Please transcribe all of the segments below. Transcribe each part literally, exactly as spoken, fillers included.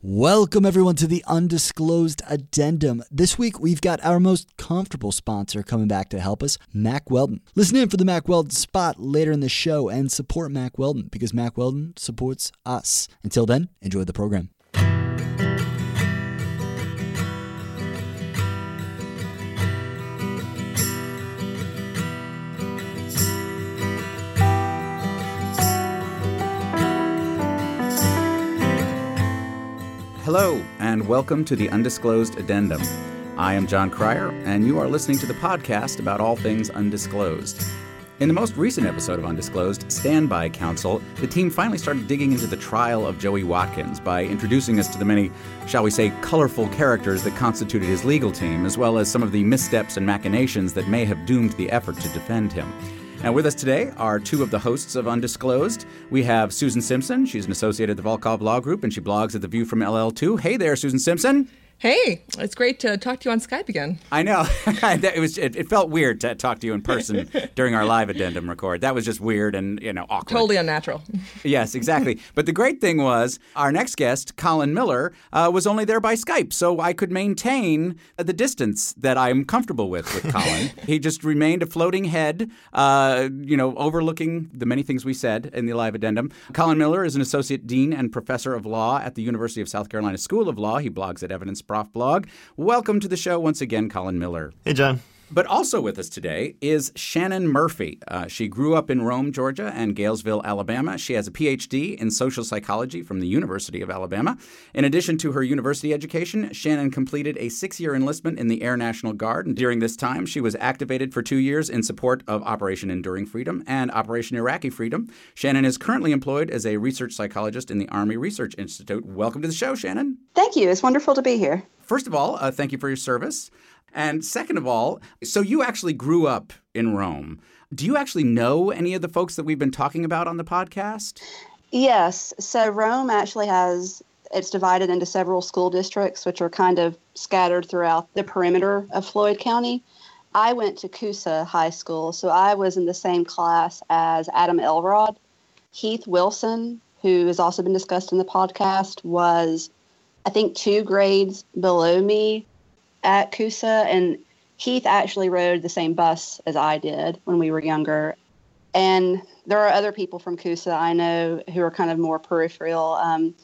Welcome everyone to the Undisclosed Addendum. This week we've got our most comfortable sponsor coming back to help us, Mack Weldon. Listen in for the Mack Weldon spot later in the show and support Mack Weldon because Mack Weldon supports us. Until then, enjoy the program. Hello, and welcome to the Undisclosed Addendum. I am John Cryer, and you are listening to the podcast about all things undisclosed. In the most recent episode of Undisclosed, Standby Counsel, the team finally started digging into the trial of Joey Watkins by introducing us to the many, shall we say, colorful characters that constituted his legal team, as well as some of the missteps and machinations that may have doomed the effort to defend him. Now, with us today are two of the hosts of Undisclosed. We have Susan Simpson. She's an associate at the Volkov Law Group, and she blogs at The View from L L two. Hey there, Susan Simpson. Hey, it's great to talk to you on Skype again. I know. it was. It, it felt weird to talk to you in person during our live addendum record. That was just weird and, you know, awkward. Totally unnatural. Yes, exactly. But the great thing was our next guest, Colin Miller, uh, was only there by Skype, so I could maintain the distance that I'm comfortable with with Colin. He just remained a floating head, uh, you know, overlooking the many things we said in the live addendum. Colin Miller is an associate dean and professor of law at the University of South Carolina School of Law. He blogs at Evidence Prof blog. Welcome to the show once again, Colin Miller. Hey, John. But also with us today is Shannon Murphy. Uh, she grew up in Rome, Georgia, and Galesville, Alabama. She has a P H D in social psychology from the University of Alabama. In addition to her university education, Shannon completed a six-year enlistment in the Air National Guard. And during this time, she was activated for two years in support of Operation Enduring Freedom and Operation Iraqi Freedom. Shannon is currently employed as a research psychologist in the Army Research Institute. Welcome to the show, Shannon. Thank you. It's wonderful to be here. First of all, uh, thank you for your service. And second of all, so you actually grew up in Rome. Do you actually know any of the folks that we've been talking about on the podcast? Yes. So Rome actually has, it's divided into several school districts, which are kind of scattered throughout the perimeter of Floyd County. I went to Coosa High School, so I was in the same class as Adam Elrod. Heath Wilson, who has also been discussed in the podcast, was, I think, two grades below me at Coosa, and Heath actually rode the same bus as I did when we were younger. And there are other people from Coosa I know who are kind of more peripheral. Um,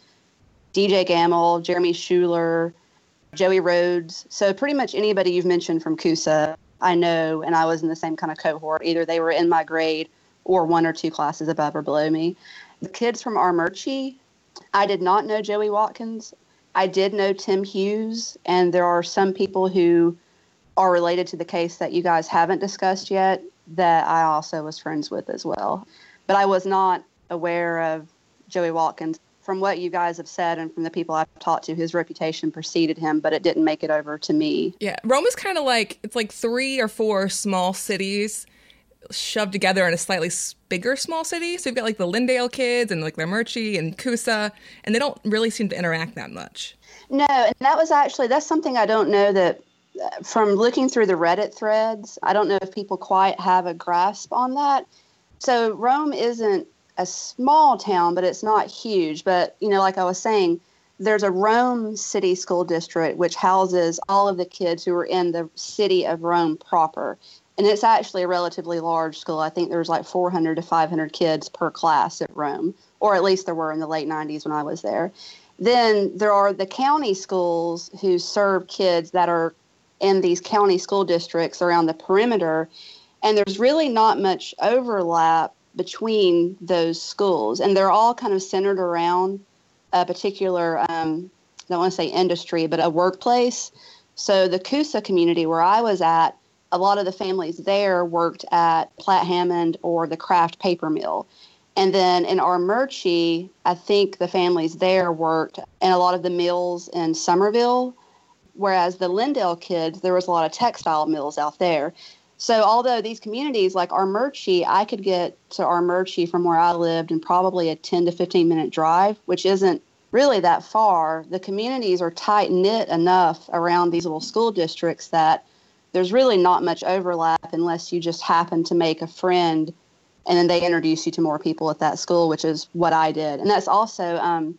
D J Gamble, Jeremy Schuler, Joey Rhodes. So pretty much anybody you've mentioned from Coosa I know, and I was in the same kind of cohort. Either they were in my grade or one or two classes above or below me. The kids from Armuchee, I did not know Joey Watkins. I did know Tim Hughes, and there are some people who are related to the case that you guys haven't discussed yet that I also was friends with as well. But I was not aware of Joey Watkins. From what you guys have said and from the people I've talked to, his reputation preceded him, but it didn't make it over to me. Yeah, Rome is kind of like, it's like three or four small cities shoved together in a slightly bigger small city. So you've got like the Lindale kids and like Armuchee and Coosa, and they don't really seem to interact that much. No, and that was actually, that's something I don't know that, uh, from looking through the Reddit threads, I don't know if people quite have a grasp on that. So Rome isn't a small town, but it's not huge. But, you know, like I was saying, there's a Rome City School District, which houses all of the kids who are in the city of Rome proper. And it's actually a relatively large school. I think there's like four hundred to five hundred kids per class at Rome, or at least there were in the late nineties when I was there. Then there are the county schools who serve kids that are in these county school districts around the perimeter. And there's really not much overlap between those schools. And they're all kind of centered around a particular, um, I don't want to say industry, but a workplace. So the Coosa community where I was at, a lot of the families there worked at Platt Hammond or the Kraft paper mill. And then in Armuchee, I think the families there worked in a lot of the mills in Somerville, whereas the Lindale kids, there was a lot of textile mills out there. So although these communities like Armuchee, I could get to Armuchee from where I lived in probably a ten to fifteen minute drive, which isn't really that far. The communities are tight knit enough around these little school districts that there's really not much overlap unless you just happen to make a friend and then they introduce you to more people at that school, which is what I did. And that's also, um,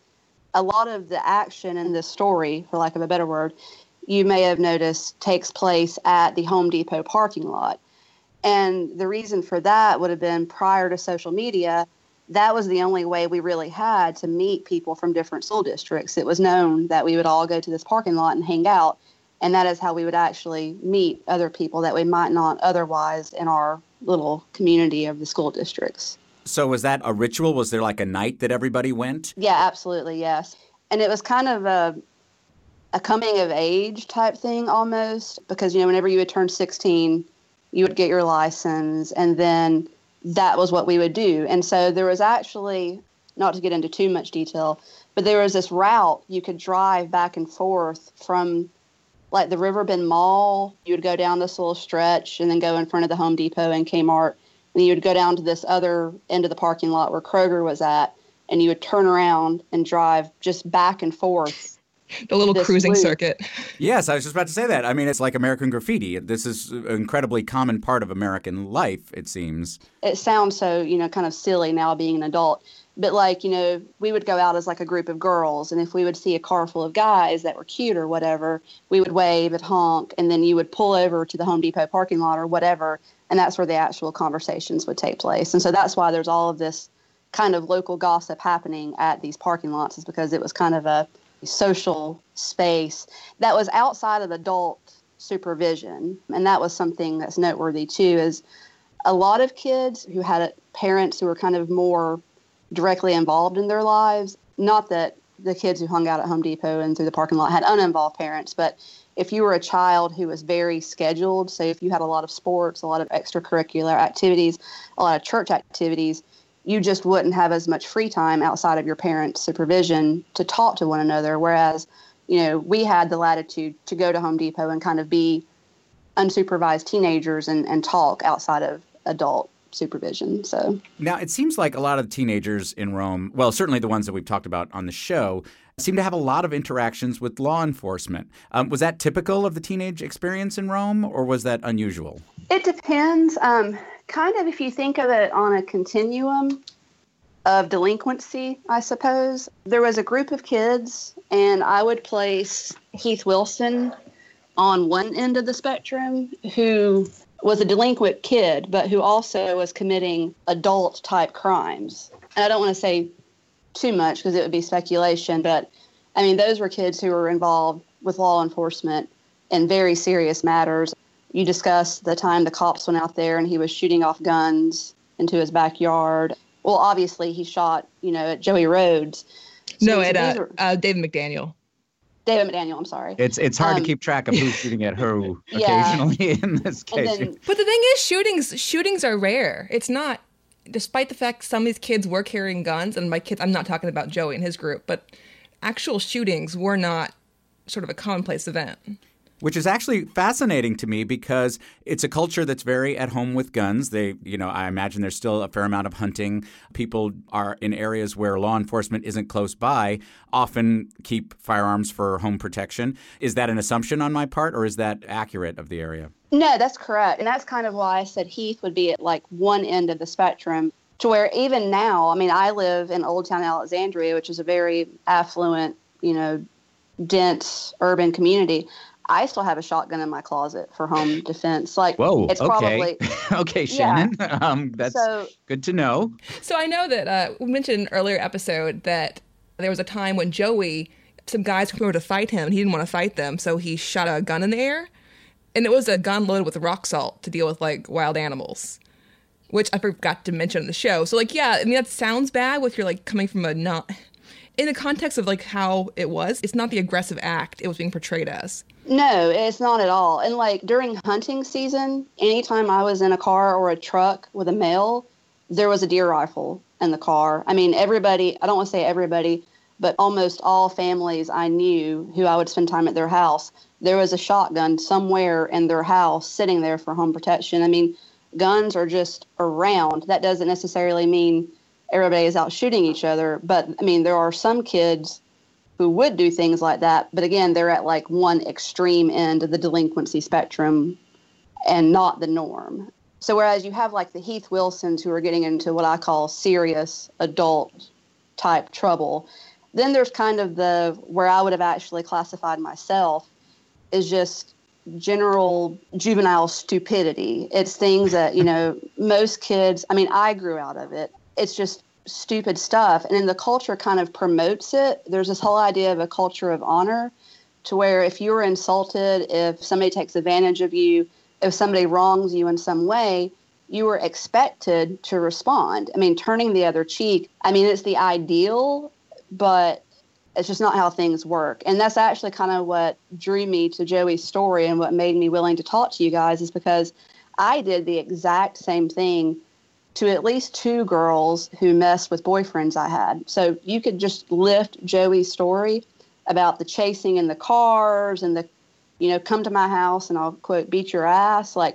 a lot of the action in this story, for lack of a better word, you may have noticed takes place at the Home Depot parking lot. And the reason for that would have been prior to social media, that was the only way we really had to meet people from different school districts. It was known that we would all go to this parking lot and hang out. And that is how we would actually meet other people that we might not otherwise in our little community of the school districts. So was that a ritual? Was there like a night that everybody went? Yeah, absolutely, yes. And it was kind of a a coming of age type thing almost, because, you know, whenever you would turn sixteen, you would get your license, and then that was what we would do. And so there was actually, not to get into too much detail, but there was this route you could drive back and forth from like the Riverbend Mall. You would go down this little stretch and then go in front of the Home Depot and Kmart. And you would go down to this other end of the parking lot where Kroger was at, and you would turn around and drive just back and forth. The little cruising loop. circuit. Yes, I was just about to say that. I mean, it's like American Graffiti. This is an incredibly common part of American life, it seems. It sounds so, you know, kind of silly now being an adult. But like, you know, we would go out as like a group of girls, and if we would see a car full of guys that were cute or whatever, we would wave and honk, and then you would pull over to the Home Depot parking lot or whatever, and that's where the actual conversations would take place. And so that's why there's all of this kind of local gossip happening at these parking lots, is because it was kind of a social space that was outside of adult supervision. And that was something that's noteworthy too, is a lot of kids who had parents who were kind of more directly involved in their lives, not that the kids who hung out at Home Depot and through the parking lot had uninvolved parents, but if you were a child who was very scheduled, say if you had a lot of sports, a lot of extracurricular activities, a lot of church activities, you just wouldn't have as much free time outside of your parents' supervision to talk to one another. Whereas, you know, we had the latitude to go to Home Depot and kind of be unsupervised teenagers and, and talk outside of adult supervision. So now it seems like a lot of teenagers in Rome, well, certainly the ones that we've talked about on the show, seem to have a lot of interactions with law enforcement. Um, was that typical of the teenage experience in Rome, or was that unusual? It depends. Um, kind of if you think of it on a continuum of delinquency, I suppose. There was a group of kids, and I would place Heath Wilson on one end of the spectrum, who was a delinquent kid, but who also was committing adult-type crimes. And I don't want to say too much because it would be speculation, but, I mean, those were kids who were involved with law enforcement in very serious matters. You discussed the time the cops went out there and he was shooting off guns into his backyard. Well, obviously, he shot, you know, at Joey Rhodes. So No, at uh, were, uh, David McDaniel. David McDaniel, I'm sorry. It's it's hard Um, to keep track of who's shooting at who Yeah. occasionally in this And case. then, But the thing is, shootings shootings are rare. It's not, despite the fact some of these kids were carrying guns, and my kids, I'm not talking about Joey and his group, but actual shootings were not sort of a commonplace event. Which is actually fascinating to me because it's a culture that's very at home with guns. They, you know, I imagine there's still a fair amount of hunting. People are in areas where law enforcement isn't close by, often keep firearms for home protection. Is that an assumption on my part, or is that accurate of the area? no, that's correct. And that's kind of why I said Heath would be at like one end of the spectrum, to where even now, I mean, I live in Old Town Alexandria, which is a very affluent, you know, dense urban community. I still have a shotgun in my closet for home defense. Like, Whoa, it's okay. probably okay, Shannon. Um, that's So- good to know. So I know that uh, we mentioned in an earlier episode that there was a time when Joey, some guys came over to fight him, and he didn't want to fight them, so he shot a gun in the air. And it was a gun loaded with rock salt to deal with, like, wild animals, which I forgot to mention in the show. So, like, yeah, I mean, that sounds bad with you're, like, coming from a not... In the context of, like, how it was, it's not the aggressive act it was being portrayed as. No, it's not at all. And like during hunting season, anytime I was in a car or a truck with a male, there was a deer rifle in the car. I mean, everybody, I don't want to say everybody, but almost all families I knew who I would spend time at their house, there was a shotgun somewhere in their house sitting there for home protection. I mean, guns are just around. That doesn't necessarily mean everybody is out shooting each other. But I mean, there are some kids who would do things like that. But again, they're at like one extreme end of the delinquency spectrum and not the norm. So whereas you have like the Heath Wilsons who are getting into what I call serious adult type trouble, Then there's kind of the, where I would have actually classified myself, is just general juvenile stupidity. It's things that, you know, most kids, I mean, I grew out of it. It's just stupid stuff. And then the culture kind of promotes it. There's this whole idea of a culture of honor, to where if you were insulted, if somebody takes advantage of you, if somebody wrongs you in some way, you were expected to respond. I mean, turning the other cheek, I mean, it's the ideal, but it's just not how things work. And that's actually kind of what drew me to Joey's story and what made me willing to talk to you guys, is because I did the exact same thing to at least two girls who messed with boyfriends I had. So you could just lift Joey's story about the chasing in the cars and the, you know, come to my house and I'll, quote, beat your ass. Like,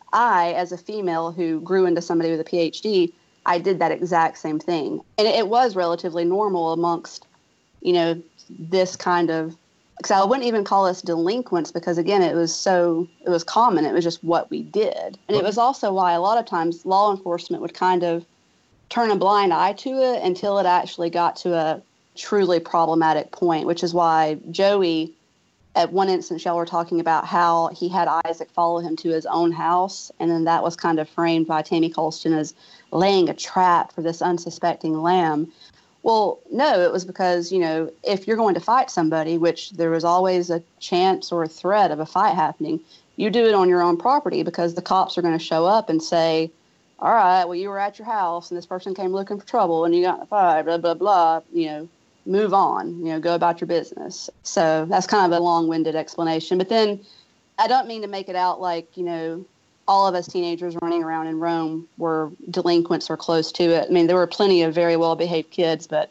I, as a female who grew into somebody with a P H D, I did that exact same thing. And it, it was relatively normal amongst, you know, this kind of, because I wouldn't even call us delinquents, because, again, it was so, it was common. It was just what we did. And it was also why a lot of times law enforcement would kind of turn a blind eye to it until it actually got to a truly problematic point, which is why Joey, at one instance, y'all were talking about how he had Isaac follow him to his own house, and then that was kind of framed by Tammy Colston as laying a trap for this unsuspecting lamb. Well, no, it was because, you know, if you're going to fight somebody, which there was always a chance or a threat of a fight happening, you do it on your own property, because the cops are going to show up and say, all right, well, you were at your house and this person came looking for trouble and you got in a fight, blah, blah, blah, you know, move on, you know, go about your business. So that's kind of a long-winded explanation. But then I don't mean to make it out like, you know, all of us teenagers running around in Rome were delinquents or close to it. I mean, there were plenty of very well-behaved kids, but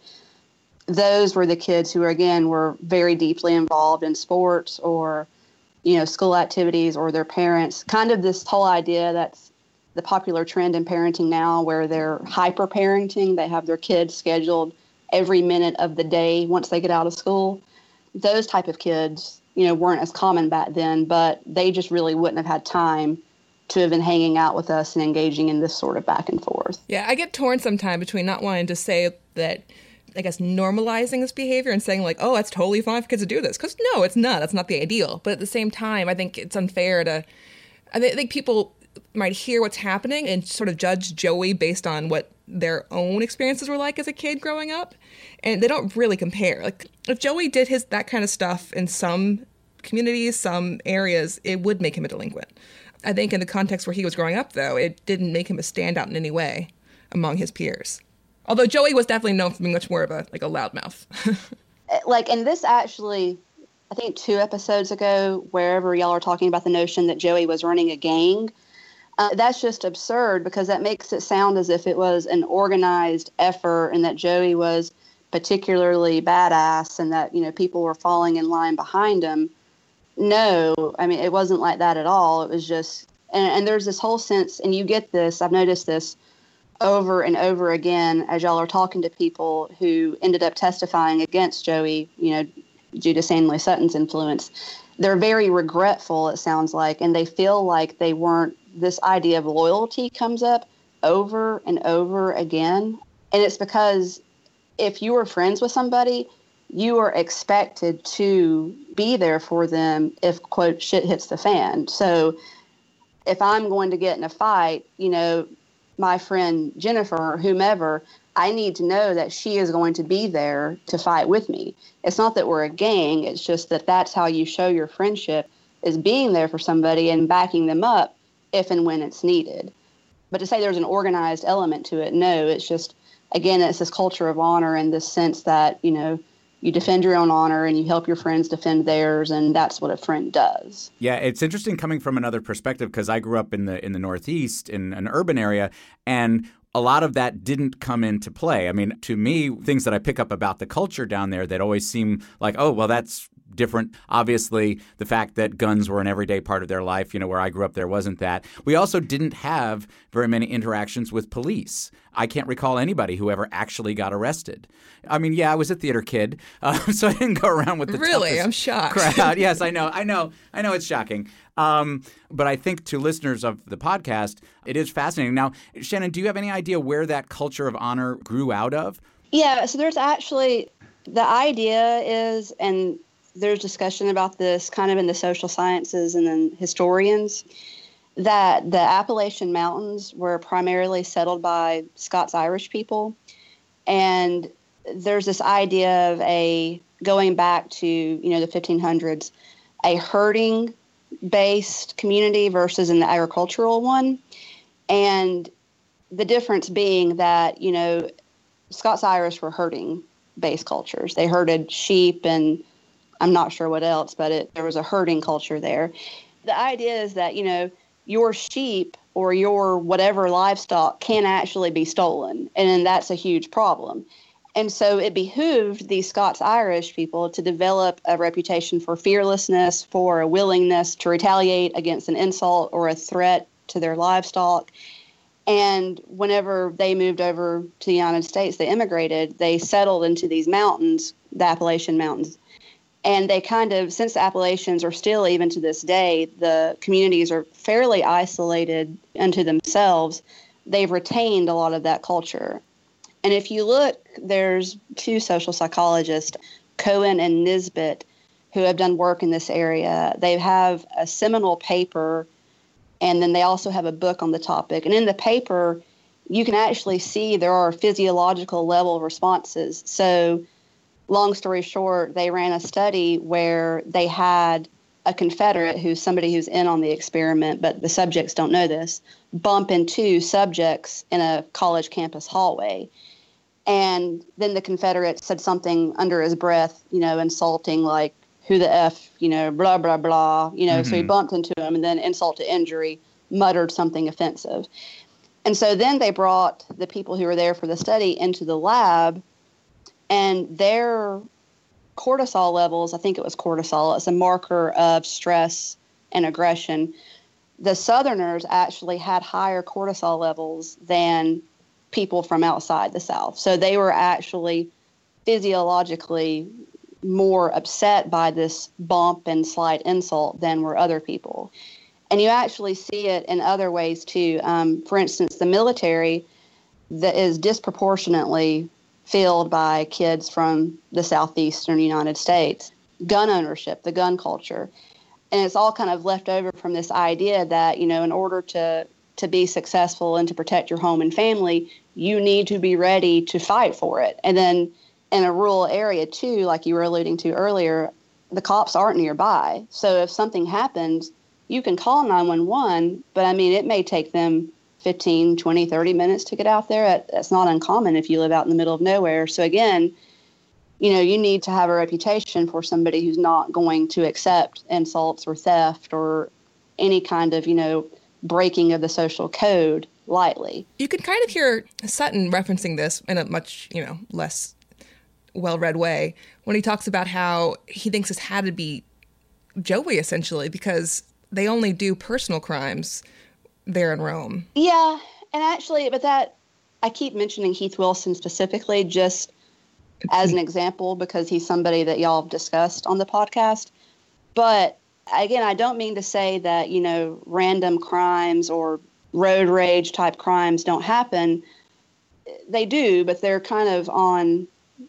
those were the kids who, again, were very deeply involved in sports or, you know, school activities, or their parents. Kind of this whole idea that's the popular trend in parenting now, where they're hyper-parenting. They have their kids scheduled every minute of the day once they get out of school. Those type of kids, you know, weren't as common back then, but they just really wouldn't have had time to have been hanging out with us and engaging in this sort of back and forth. Yeah, I get torn sometimes between not wanting to say that, I guess, normalizing this behavior and saying like, oh, that's totally fine for kids to do this. Because no, it's not. That's not the ideal. But at the same time, I think it's unfair to, I think people might hear what's happening and sort of judge Joey based on what their own experiences were like as a kid growing up. And they don't really compare. Like, if Joey did his that kind of stuff in some communities, some areas, it would make him a delinquent. I think in the context where he was growing up, though, it didn't make him a standout in any way among his peers. Although Joey was definitely known for being much more of a like a loudmouth. Like, and this actually, I think two episodes ago, wherever y'all are talking about the notion that Joey was running a gang, uh, that's just absurd, because that makes it sound as if it was an organized effort and that Joey was particularly badass and that, you know, people were falling in line behind him. No, I mean, it wasn't like that at all. It was just, and, and there's this whole sense, and you get this, I've noticed this over and over again as y'all are talking to people who ended up testifying against Joey, you know, due to Stanley Sutton's influence. They're very regretful, it sounds like, and they feel like they weren't, this idea of loyalty comes up over and over again. And it's because if you were friends with somebody, you are expected to be there for them if, quote, shit hits the fan. So if I'm going to get in a fight, you know, my friend Jennifer or whomever, I need to know that she is going to be there to fight with me. It's not that we're a gang. It's just that that's how you show your friendship, is being there for somebody and backing them up if and when it's needed. But to say there's an organized element to it, no, it's just, again, it's this culture of honor in this sense that, you know, you defend your own honor and you help your friends defend theirs, and that's what a friend does. Yeah, it's interesting coming from another perspective, because I grew up in the in the Northeast in an urban area, and a lot of that didn't come into play. I mean, to me, things that I pick up about the culture down there that always seem like, oh, well, that's different. Obviously, the fact that guns were an everyday part of their life, you know, where I grew up, there wasn't that. We also didn't have very many interactions with police. I can't recall anybody who ever actually got arrested. I mean, yeah, I was a theater kid, uh, so I didn't go around with the really, I'm shocked. crowd. Yes, I know, I know, I know, it's shocking. Um, but I think to listeners of the podcast, it is fascinating. Now, Shannon, do you have any idea where that culture of honor grew out of? Yeah, so there's actually The idea is, and there's discussion about this kind of in the social sciences and then historians, that the Appalachian Mountains were primarily settled by Scots-Irish people. And there's this idea of a, going back to, you know, the fifteen hundreds, a herding-based community versus an agricultural one. And the difference being that, you know, Scots-Irish were herding-based cultures. They herded sheep and I'm not sure what else, but it, there was a herding culture there. The idea is that, you know, your sheep or your whatever livestock can actually be stolen, and that's a huge problem. And so it behooved these Scots-Irish people to develop a reputation for fearlessness, for a willingness to retaliate against an insult or a threat to their livestock. And whenever they moved over to the United States, they immigrated, they settled into these mountains, the Appalachian Mountains. And they kind of, since the Appalachians are still, even to this day, the communities are fairly isolated unto themselves, they've retained a lot of that culture. And if you look, there's two social psychologists, Cohen and Nisbet, who have done work in this area. They have a seminal paper, and then they also have a book on the topic. And in the paper, you can actually see there are physiological level responses. So long story short, they ran a study where they had a Confederate, who's somebody who's in on the experiment, but the subjects don't know this, bump into subjects in a college campus hallway. And then the Confederate said something under his breath, you know, insulting, like, who the F, you know, blah, blah, blah, you know, mm-hmm. So he bumped into him, and then insult to injury, muttered something offensive. And so then they brought the people who were there for the study into the lab, and their cortisol levels, I think it was cortisol, it's a marker of stress and aggression. The Southerners actually had higher cortisol levels than people from outside the South. So they were actually physiologically more upset by this bump and slight insult than were other people. And you actually see it in other ways too. Um, for instance, the military that is disproportionately filled by kids from the southeastern United States. Gun ownership, the gun culture. And it's all kind of left over from this idea that, you know, in order to, to be successful and to protect your home and family, you need to be ready to fight for it. And then in a rural area, too, like you were alluding to earlier, the cops aren't nearby. So if something happens, you can call nine one one, but, I mean, it may take them fifteen, twenty, thirty minutes to get out there. That's not uncommon if you live out in the middle of nowhere. So again, you know, you need to have a reputation for somebody who's not going to accept insults or theft or any kind of, you know, breaking of the social code lightly. You can kind of hear Sutton referencing this in a much, you know, less well-read way when he talks about how he thinks this had to be Joey, essentially, because they only do personal crimes there in Rome. Yeah, and actually, but that, I keep mentioning Heath Wilson specifically just as an example because he's somebody that y'all have discussed on the podcast. But again, I don't mean to say that, you know, random crimes or road rage type crimes don't happen. They do, but they're kind of on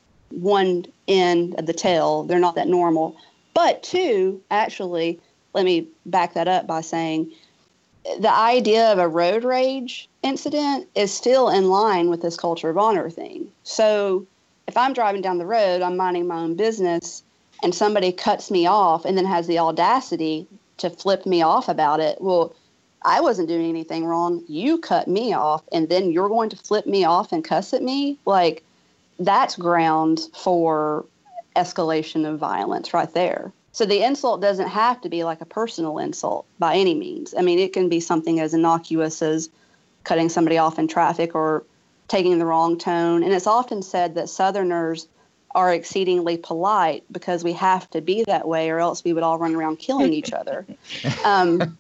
one end of the tail. They're not that normal. But two, actually, let me back that up by saying the idea of a road rage incident is still in line with this culture of honor thing. So if I'm driving down the road, I'm minding my own business, and somebody cuts me off and then has the audacity to flip me off about it, well, I wasn't doing anything wrong. You cut me off, and then you're going to flip me off and cuss at me? Like, that's ground for escalation of violence right there. So the insult doesn't have to be like a personal insult by any means. I mean, it can be something as innocuous as cutting somebody off in traffic or taking the wrong tone. And it's often said that Southerners are exceedingly polite because we have to be that way or else we would all run around killing each other. Um,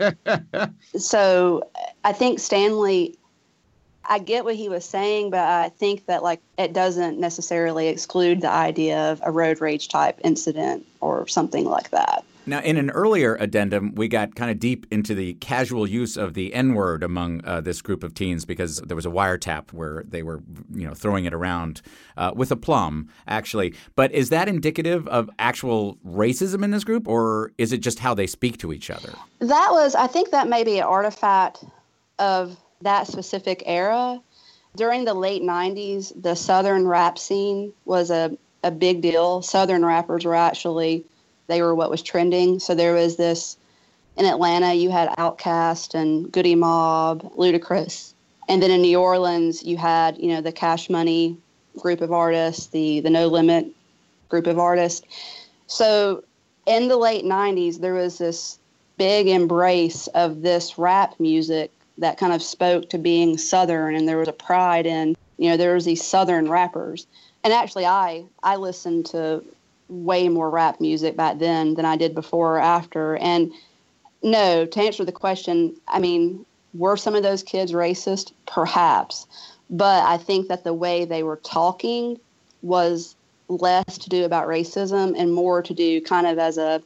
so I think Stanley, I get what he was saying, but I think that like it doesn't necessarily exclude the idea of a road rage type incident or something like that. Now, in an earlier addendum, we got kind of deep into the casual use of the N-word among uh, this group of teens because there was a wiretap where they were, you know, throwing it around uh, with aplomb, actually. But is that indicative of actual racism in this group, or is it just how they speak to each other? That was, I think that may be an artifact of that specific era. During the late nineties, the Southern rap scene was a, a big deal. Southern rappers were actually... They were what was trending. So there was this, in Atlanta, you had Outkast and Goody Mob, Ludacris. And then in New Orleans, you had, you know, the Cash Money group of artists, the, the No Limit group of artists. So in the late nineties, there was this big embrace of this rap music that kind of spoke to being Southern. And there was a pride in, you know, there was these Southern rappers. And actually, I, I listened to way more rap music back then than I did before or after. And no, to answer the question, I mean, were some of those kids racist? Perhaps. But I think that the way they were talking was less to do about racism and more to do kind of as a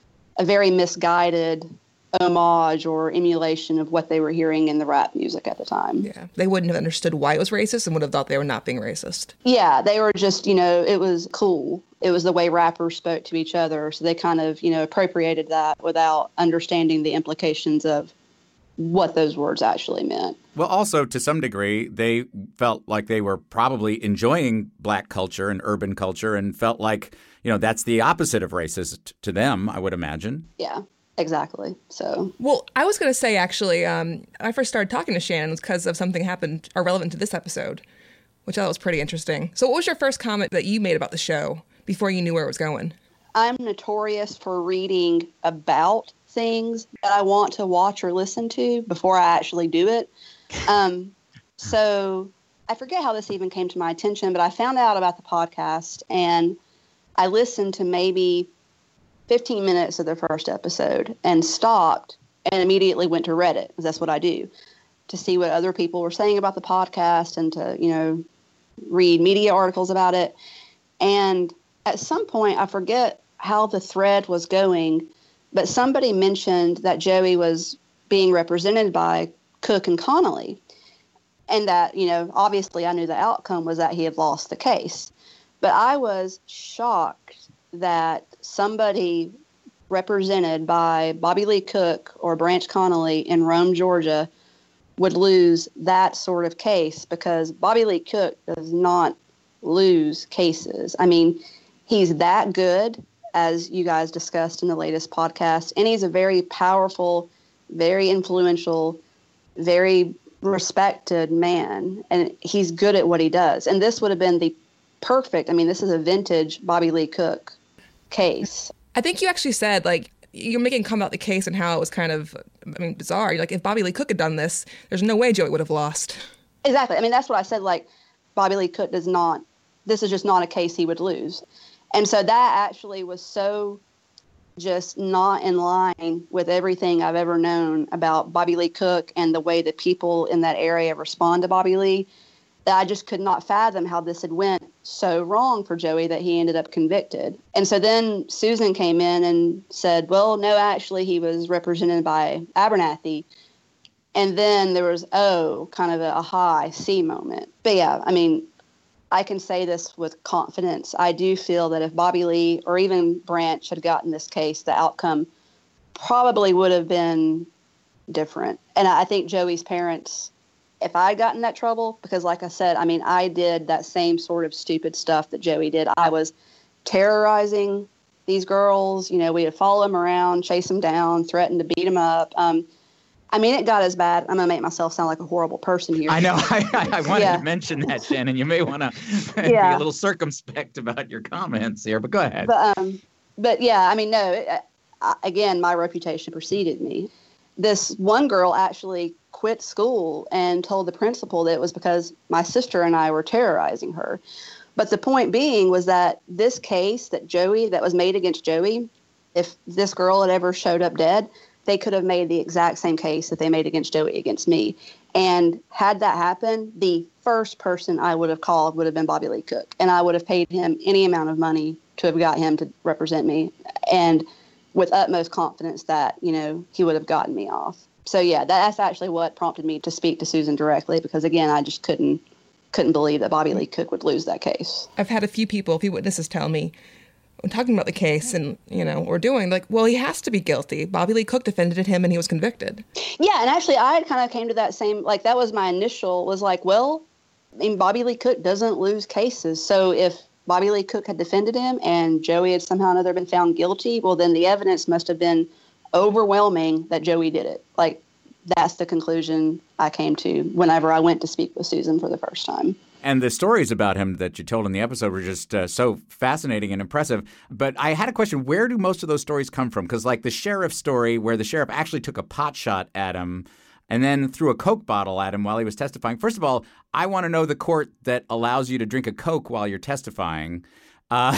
a very misguided homage or emulation of what they were hearing in the rap music at the time. Yeah, they wouldn't have understood why it was racist and would have thought they were not being racist. Yeah, they were just, you know, it was cool. It was the way rappers spoke to each other. So they kind of, you know, appropriated that without understanding the implications of what those words actually meant. Well, also, to some degree, they felt like they were probably enjoying black culture and urban culture and felt like, you know, that's the opposite of racist to them, I would imagine. Yeah. Exactly. So, well, I was going to say, actually, um, I first started talking to Shannon because of something happened or relevant to this episode, which I thought was pretty interesting. So what was your first comment that you made about the show before you knew where it was going? I'm notorious for reading about things that I want to watch or listen to before I actually do it. Um, so I forget how this even came to my attention, but I found out about the podcast and I listened to maybe fifteen minutes of the first episode and stopped and immediately went to Reddit, because that's what I do, to see what other people were saying about the podcast and to, you know, read media articles about it. And at some point, I forget how the thread was going, but somebody mentioned that Joey was being represented by Cook and Connolly. And that, you know, obviously I knew the outcome was that he had lost the case. But I was shocked that somebody represented by Bobby Lee Cook or Branch Connolly in Rome, Georgia, would lose that sort of case, because Bobby Lee Cook does not lose cases. I mean, he's that good, as you guys discussed in the latest podcast, and he's a very powerful, very influential, very respected man, and he's good at what he does. And this would have been the perfect, I mean, this is a vintage Bobby Lee Cook case. I think you actually said, like, you're making a comment about the case and how it was kind of, I mean, bizarre. You're like, if Bobby Lee Cook had done this, there's no way Joey would have lost. Exactly. I mean, that's what I said. Like, Bobby Lee Cook does not, this is just not a case he would lose. And so that actually was so just not in line with everything I've ever known about Bobby Lee Cook and the way that people in that area respond to Bobby Lee, that I just could not fathom how this had went so wrong for Joey that he ended up convicted. And so then Susan came in and said, well, no, actually he was represented by Abernathy. And then there was, oh, kind of a, a high C moment. But yeah, I mean, I can say this with confidence. I do feel that if Bobby Lee or even Branch had gotten this case, the outcome probably would have been different. And I think Joey's parents, if I had gotten that trouble, because like I said, I mean, I did that same sort of stupid stuff that Joey did. I was terrorizing these girls. You know, we would follow them around, chase them down, threaten to beat them up. Um, I mean, it got as bad. I'm going to make myself sound like a horrible person here. I know. I, I, I wanted yeah. to mention that, Shannon. You may want to yeah. be a little circumspect about your comments here, but go ahead. But, um, but yeah, I mean, no, it, I, again, my reputation preceded me. This one girl actually quit school and told the principal that it was because my sister and I were terrorizing her. But the point being was that this case that Joey, that was made against Joey, if this girl had ever showed up dead, they could have made the exact same case that they made against Joey against me. And had that happen, the first person I would have called would have been Bobby Lee Cook. And I would have paid him any amount of money to have got him to represent me. And with utmost confidence that, you know, he would have gotten me off. So, yeah, that's actually what prompted me to speak to Susan directly, because, again, I just couldn't couldn't believe that Bobby Lee Cook would lose that case. I've had a few people, a few witnesses tell me, when talking about the case and, you know, we're doing, like, well, he has to be guilty. Bobby Lee Cook defended him and he was convicted. Yeah, and actually I kind of came to that same, like, that was my initial, was like, well, I mean, Bobby Lee Cook doesn't lose cases. So if Bobby Lee Cook had defended him and Joey had somehow or another been found guilty, well, then the evidence must have been overwhelming that Joey did it. Like, that's the conclusion I came to whenever I went to speak with Susan for the first time. And the stories about him that you told in the episode were just uh, so fascinating and impressive. But I had a question. Where do most of those stories come from? Because like the sheriff story where the sheriff actually took a pot shot at him and then threw a Coke bottle at him while he was testifying. First of all, I want to know the court that allows you to drink a Coke while you're testifying. Uh,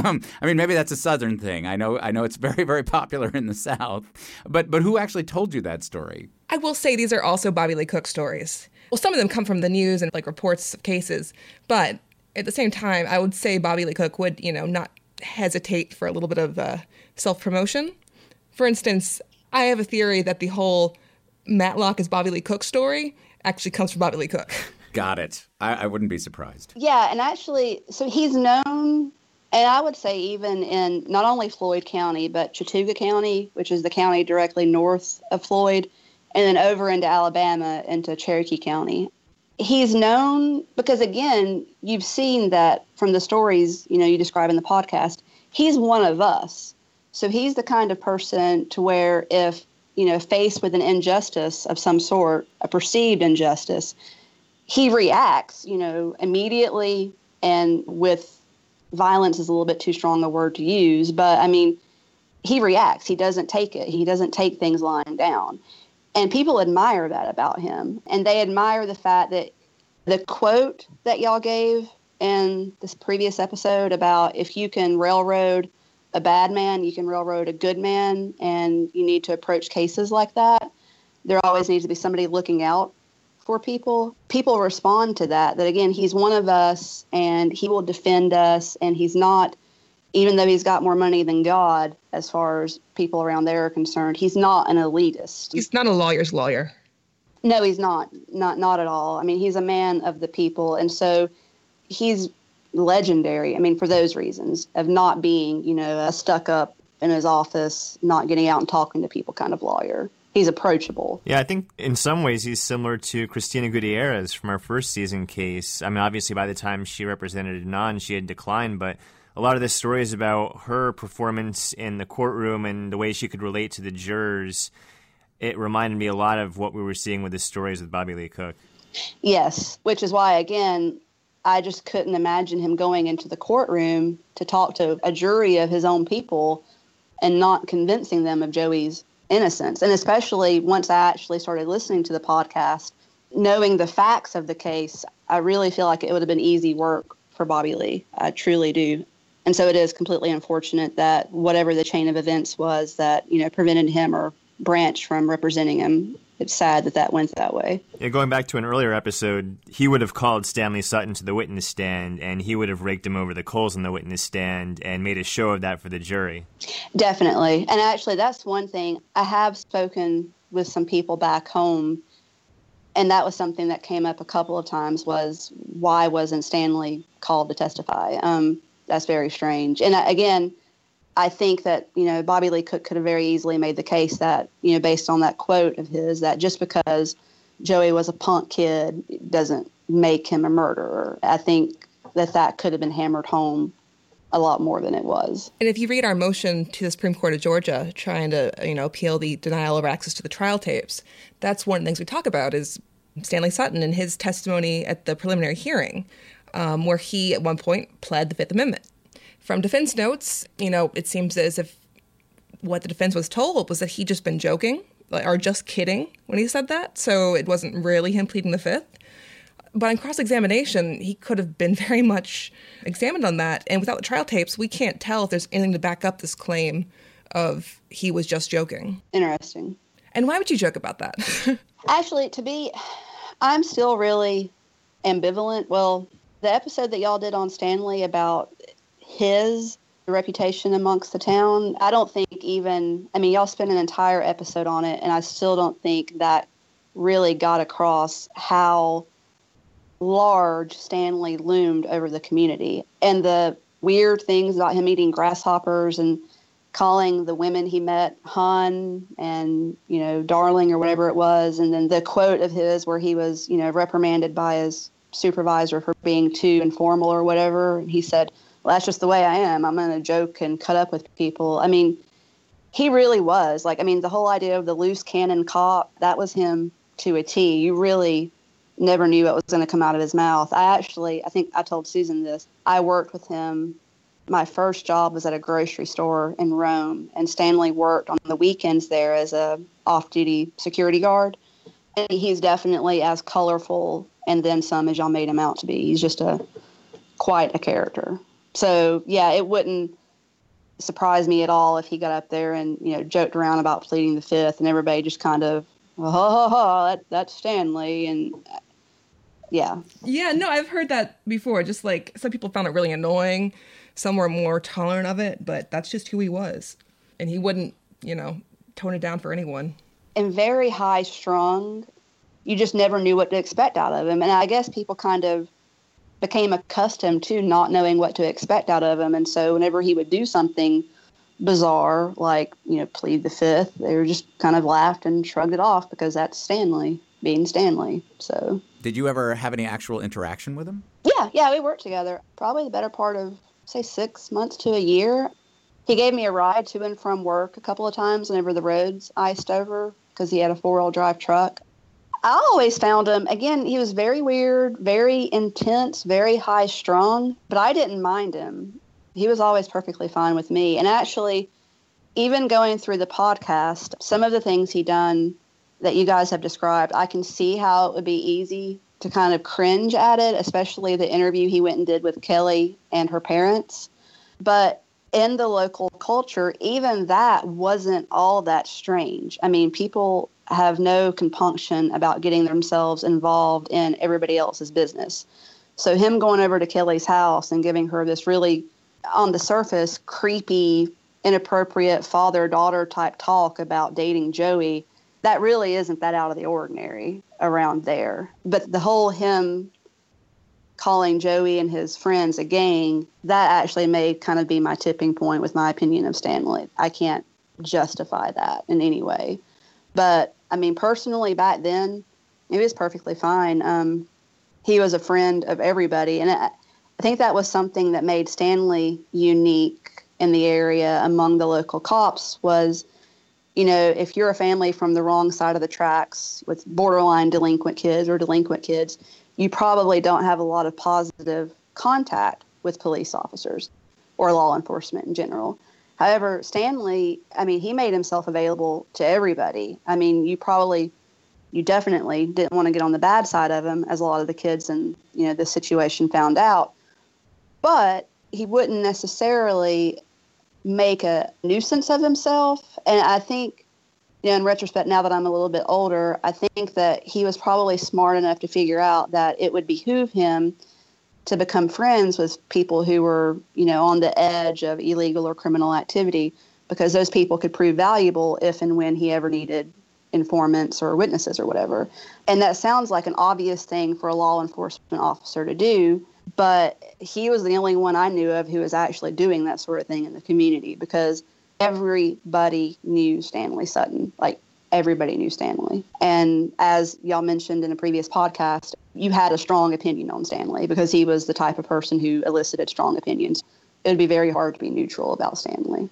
I mean, maybe that's a Southern thing. I know I know it's very, very popular in the South. But but who actually told you that story? I will say these are also Bobby Lee Cook stories. Well, some of them come from the news and like reports of cases. But at the same time, I would say Bobby Lee Cook would, you know, not hesitate for a little bit of uh, self-promotion. For instance, I have a theory that the whole Matlock is Bobby Lee Cook story actually comes from Bobby Lee Cook. Got it. I, I wouldn't be surprised. Yeah, and actually, so he's known, and I would say even in not only Floyd County, but Chattooga County, which is the county directly north of Floyd, and then over into Alabama, into Cherokee County. He's known because, again, you've seen that from the stories, you know, you describe in the podcast, he's one of us. So he's the kind of person to where if, you know, faced with an injustice of some sort, a perceived injustice, he reacts, you know, immediately, and with violence is a little bit too strong a word to use, but I mean, he reacts. He doesn't take it. He doesn't take things lying down. And people admire that about him. And they admire the fact that the quote that y'all gave in this previous episode about if you can railroad a bad man, you can railroad a good man, and you need to approach cases like that. There always needs to be somebody looking out for people. People respond to that, that again, he's one of us and he will defend us, and he's not, even though he's got more money than God, as far as people around there are concerned, he's not an elitist. He's not a lawyer's lawyer. No, he's not. Not not at all. I mean, he's a man of the people. And so he's legendary, I mean, for those reasons, of not being, you know, a stuck-up in his office, not getting out and talking to people kind of lawyer. He's approachable. Yeah, I think in some ways he's similar to Cristina Gutierrez from our first season case. I mean, obviously by the time she represented Anon, she had declined, but a lot of the stories about her performance in the courtroom and the way she could relate to the jurors, it reminded me a lot of what we were seeing with the stories with Bobby Lee Cook. Yes, which is why, again, I just couldn't imagine him going into the courtroom to talk to a jury of his own people and not convincing them of Joey's innocence. And especially once I actually started listening to the podcast, knowing the facts of the case, I really feel like it would have been easy work for Bobby Lee. I truly do. And so it is completely unfortunate that whatever the chain of events was that, you know, prevented him or Branch from representing him, it's sad that that went that way. Yeah, going back to an earlier episode, he would have called Stanley Sutton to the witness stand, and he would have raked him over the coals on the witness stand and made a show of that for the jury. Definitely. And actually, that's one thing. I have spoken with some people back home, and that was something that came up a couple of times, was why wasn't Stanley called to testify? Um, that's very strange. And again, I think that, you know, Bobby Lee Cook could have very easily made the case that, you know, based on that quote of his, that just because Joey was a punk kid doesn't make him a murderer. I think that that could have been hammered home a lot more than it was. And if you read our motion to the Supreme Court of Georgia trying to, you know, appeal the denial of access to the trial tapes, that's one of the things we talk about is Stanley Sutton and his testimony at the preliminary hearing, um, where he at one point pled the Fifth Amendment. From defense notes, you know, it seems as if what the defense was told was that he'd just been joking or just kidding when he said that. So it wasn't really him pleading the Fifth. But on cross-examination, he could have been very much examined on that. And without the trial tapes, we can't tell if there's anything to back up this claim of he was just joking. Interesting. And why would you joke about that? Actually, to be, I'm still really ambivalent. Well, the episode that y'all did on Stanley about his reputation amongst the town. I don't think even, I mean, y'all spent an entire episode on it, and I still don't think that really got across how large Stanley loomed over the community. And the weird things about him eating grasshoppers and calling the women he met hun and, you know, darling or whatever it was. And then the quote of his where he was, you know, reprimanded by his supervisor for being too informal or whatever. And he said, well, that's just the way I am. I'm going to joke and cut up with people. I mean, he really was. Like, I mean, the whole idea of the loose cannon cop, that was him to a T. You really never knew what was going to come out of his mouth. I actually, I think I told Susan this, I worked with him. My first job was at a grocery store in Rome, and Stanley worked on the weekends there as a off-duty security guard. And he's definitely as colorful and then some as y'all made him out to be. He's just a quite a character. So, yeah, it wouldn't surprise me at all if he got up there and, you know, joked around about pleading the fifth, and everybody just kind of, oh, ha, ha, ha, that, that's Stanley, and yeah. Yeah, no, I've heard that before. Just like some people found it really annoying. Some were more tolerant of it, but that's just who he was. And he wouldn't, you know, tone it down for anyone. And very high strung. You just never knew what to expect out of him. And I guess people kind of became accustomed to not knowing what to expect out of him. And so whenever he would do something bizarre, like, you know, plead the fifth, they were just kind of laughed and shrugged it off because that's Stanley being Stanley. So. Did you ever have any actual interaction with him? Yeah, yeah, we worked together. Probably the better part of, say, six months to a year. He gave me a ride to and from work a couple of times whenever the roads iced over because he had a four-wheel drive truck. I always found him, again, he was very weird, very intense, very high-strung, but I didn't mind him. He was always perfectly fine with me. And actually, even going through the podcast, some of the things he done that you guys have described, I can see how it would be easy to kind of cringe at it, especially the interview he went and did with Kelly and her parents. But in the local culture, even that wasn't all that strange. I mean, people have no compunction about getting themselves involved in everybody else's business. So him going over to Kelly's house and giving her this really, on the surface, creepy, inappropriate father-daughter type talk about dating Joey, that really isn't that out of the ordinary around there. But the whole him calling Joey and his friends a gang, that actually may kind of be my tipping point with my opinion of Stanley. I can't justify that in any way. But, I mean, personally, back then, it was perfectly fine. Um, he was a friend of everybody. And I, I think that was something that made Stanley unique in the area among the local cops was, you know, if you're a family from the wrong side of the tracks with borderline delinquent kids or delinquent kids, you probably don't have a lot of positive contact with police officers or law enforcement in general. However, Stanley, I mean, he made himself available to everybody. I mean, you probably, you definitely didn't want to get on the bad side of him, as a lot of the kids in, you know, this situation found out. But he wouldn't necessarily make a nuisance of himself. And I think, you know, in retrospect, now that I'm a little bit older, I think that he was probably smart enough to figure out that it would behoove him to become friends with people who were, you know, on the edge of illegal or criminal activity, because those people could prove valuable if and when he ever needed informants or witnesses or whatever. And that sounds like an obvious thing for a law enforcement officer to do, but he was the only one I knew of who was actually doing that sort of thing in the community, because everybody knew Stanley Sutton. Like, everybody knew Stanley. And as y'all mentioned in a previous podcast, you had a strong opinion on Stanley because he was the type of person who elicited strong opinions. It would be very hard to be neutral about Stanley.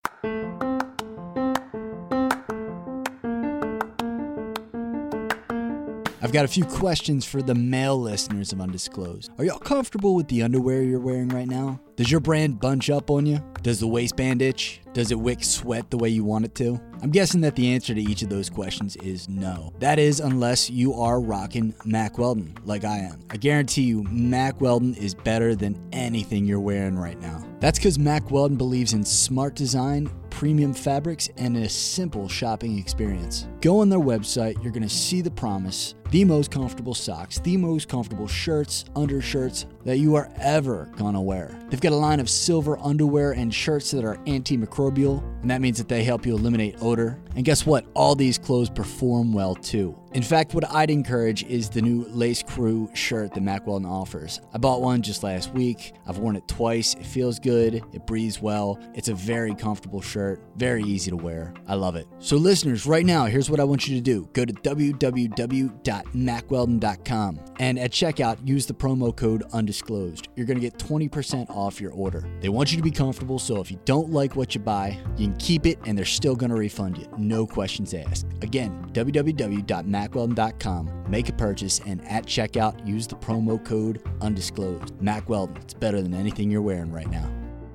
I've got a few questions for the male listeners of Undisclosed. Are y'all comfortable with the underwear you're wearing right now? Does your brand bunch up on you? Does the waistband itch? Does it wick sweat the way you want it to? I'm guessing that the answer to each of those questions is no. That is, unless you are rocking Mack Weldon, like I am. I guarantee you, Mack Weldon is better than anything you're wearing right now. That's because Mack Weldon believes in smart design, premium fabrics, and a simple shopping experience. Go on their website, you're going to see the promise. The most comfortable socks, the most comfortable shirts, undershirts, that you are ever gonna wear. They've got a line of silver underwear and shirts that are antimicrobial, and that means that they help you eliminate odor. And guess what? All these clothes perform well too. In fact, what I'd encourage is the new Lace Crew shirt that Mack Weldon offers. I bought one just last week. I've worn it twice. It feels good. It breathes well. It's a very comfortable shirt. Very easy to wear. I love it. So listeners, right now, here's what I want you to do. Go to w w w dot mack weldon dot com and at checkout, use the promo code undisclosed. You're going to get twenty percent off your order. They want you to be comfortable, so if you don't like what you buy, you can keep it and they're still going to refund you. No questions asked. Again, w w w dot mack weldon dot com. Make a purchase and at checkout, use the promo code undisclosed. Mack Weldon, it's better than anything you're wearing right now.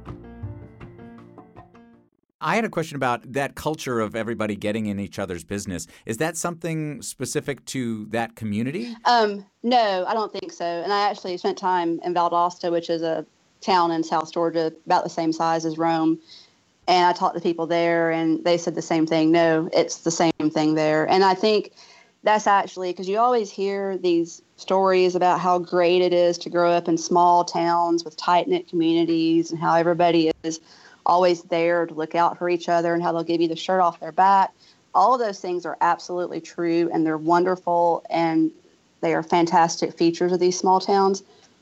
I had a question about that culture of everybody getting in each other's business. Is that something specific to that community? Um, no, I don't think so. And I actually spent time in Valdosta, which is a town in South Georgia about the same size as Rome. And I talked to people there, and they said the same thing. No, it's the same thing there. And I think that's actually because you always hear these stories about how great it is to grow up in small towns with tight-knit communities and how everybody is always there to look out for each other and how they'll give you the shirt off their back. All of those things are absolutely true, and they're wonderful, and they are fantastic features of these small towns.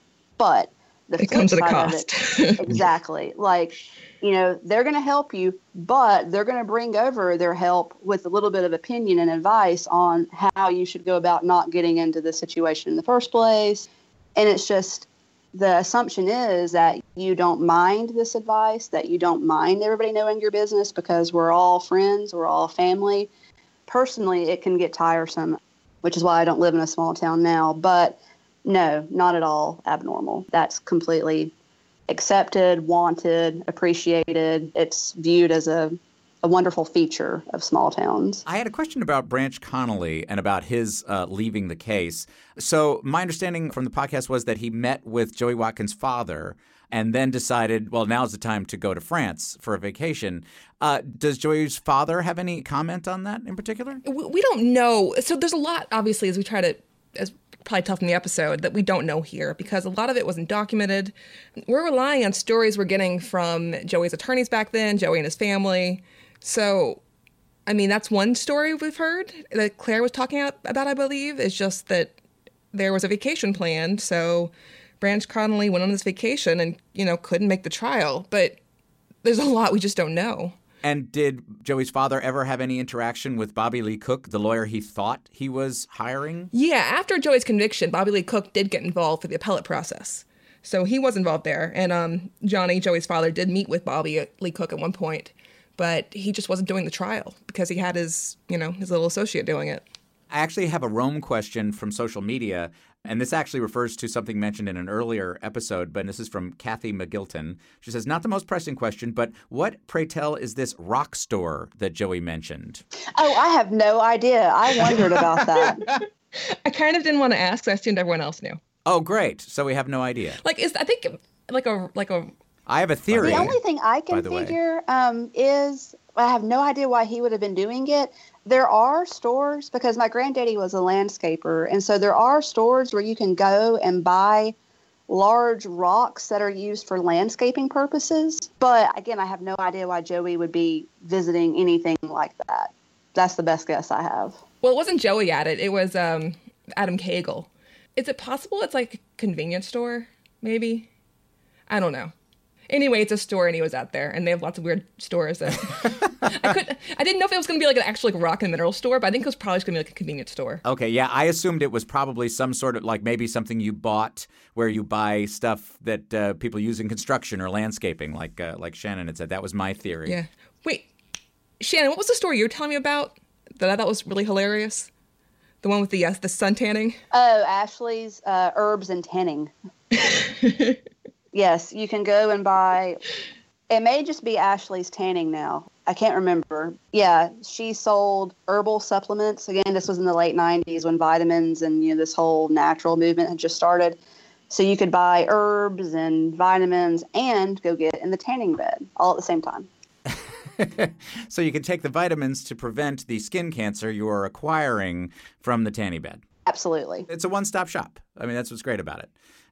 But the it flip comes at a side cost. of it, exactly. Like, you know, they're going to help you, but they're going to bring over their help with a little bit of opinion and advice on how you should go about not getting into the situation in the first place. And it's just, the assumption is that you don't mind this advice, that you don't mind everybody knowing your business because we're all friends, we're all family. Personally, it can get tiresome, which is why I don't live in a small town now. But no, not at all abnormal. That's completely accepted, wanted, appreciated. It's viewed as a, a wonderful feature of small towns. I had a question about Branch Connolly and about his uh, leaving the case. So my understanding from the podcast was that he met with Joey Watkins' father and then decided, well, now's the time to go to France for a vacation. Uh, does Joey's father have any comment on that in particular? We, we don't know. So there's a lot, obviously, as we try to, as probably tough in the episode, that we don't know here because a lot of it wasn't documented. We're relying on stories we're getting from Joey's attorneys back then, Joey and his family. So, I mean, that's one story we've heard that Claire was talking about, I believe, is just that there was a vacation planned. So Branch Connolly went on this vacation and, you know, couldn't make the trial. But there's a lot we just don't know. And did Joey's father ever have any interaction with Bobby Lee Cook, the lawyer he thought he was hiring? Yeah, after Joey's conviction, Bobby Lee Cook did get involved for the appellate process. So he was involved there. And um, Johnny, Joey's father, did meet with Bobby Lee Cook at one point. But he just wasn't doing the trial because he had his, you know, his little associate doing it. I actually have a Rome question from social media, and this actually refers to something mentioned in an earlier episode, but this is from Kathy McGilton. She says, not the most pressing question, but what, pray tell, is this rock store that Joey mentioned? Oh, I have no idea. I wondered about that. I kind of didn't want to ask, so I assumed everyone else knew. Oh, great. So we have no idea. Like, is I think, like a, like a... I have a theory. The only thing I can figure um, is, I have no idea why he would have been doing it. There are stores, because my granddaddy was a landscaper, and so there are stores where you can go and buy large rocks that are used for landscaping purposes. But again, I have no idea why Joey would be visiting anything like that. That's the best guess I have. Well, it wasn't Joey at it. It was um, Adam Cagle. Is it possible it's like a convenience store, maybe? I don't know. Anyway, it's a store, and he was out there, and they have lots of weird stores. That I could, I didn't know if it was going to be like an actual like rock and mineral store, but I think it was probably going to be like a convenience store. Okay, yeah, I assumed it was probably some sort of like maybe something you bought where you buy stuff that uh, people use in construction or landscaping, like uh, like Shannon had said. That was my theory. Yeah. Wait, Shannon, what was the story you were telling me about that I thought was really hilarious? The one with the uh, the sun tanning? Oh, Ashley's uh, Herbs and Tanning. Yes, you can go and buy, it may just be Ashley's Tanning now. I can't remember. Yeah, she sold herbal supplements. Again, this was in the late nineties when vitamins and, you know, this whole natural movement had just started. So you could buy herbs and vitamins and go get in the tanning bed all at the same time. So you can take the vitamins to prevent the skin cancer you are acquiring from the tanning bed. Absolutely. It's a one-stop shop. I mean, that's what's great about it.